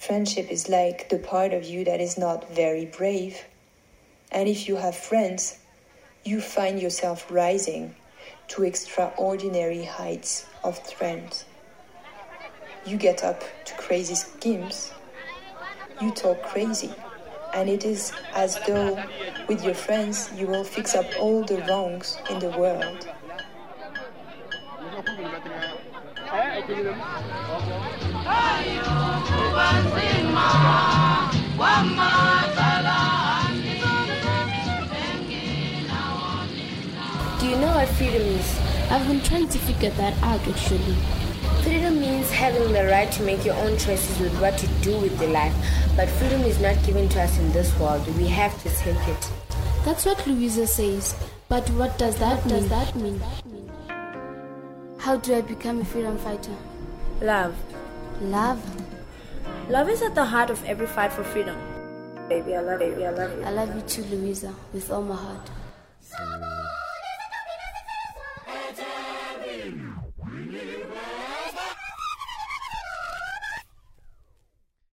Friendship is like the part of you that is not very brave. And if you have friends, you find yourself rising to extraordinary heights of strength. You get up to crazy schemes. You talk crazy. And it is as though with your friends you will fix up all the wrongs in the world. Do you know what freedom is? I've been trying to figure that out actually. Freedom means having the right to make your own choices with what to do with your life. But freedom is not given to us in this world. We have to take it. That's what Louisa says. But what does that mean? How do I become a freedom fighter? Love. Love? Love is at the heart of every fight for freedom. Baby, I love you. I love you too, Louisa, with all my heart.